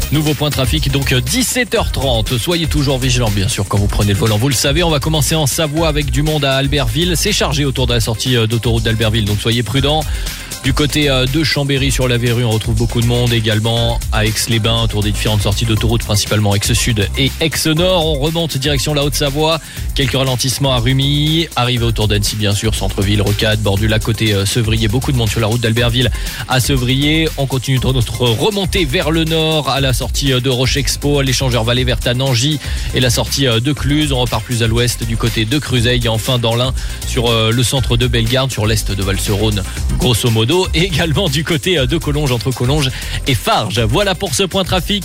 Nouveau point trafic, donc 17h30. Soyez toujours vigilants, bien sûr, quand vous prenez le volant. Vous le savez, on va commencer en Savoie avec du monde à Albertville. C'est chargé autour de la sortie d'autoroute d'Albertville, donc soyez prudents. Du côté de Chambéry sur la Verrue, on retrouve beaucoup de monde également à Aix-les-Bains, autour des différentes sorties d'autoroute, principalement Aix-Sud et Aix-Nord. On remonte direction la Haute-Savoie. Quelques ralentissements à Rumilly. Arrivé autour d'Annecy, bien sûr, centre-ville, rocade, bord du lac côté Sevrier. Beaucoup de monde sur la route d'Albertville à Sevrier. On continue notre remontée vers le nord à la sortie de Roche-Expo, à l'échangeur Vallée-Verte à Nangy et la sortie de Cluse. On repart plus à l'ouest du côté de Cruzeil et enfin dans l'Ain sur le centre de Bellegarde, sur l'est de Val-Serone, grosso modo. Et également du côté de Collonges, entre Collonges et Farges. Voilà pour ce point trafic.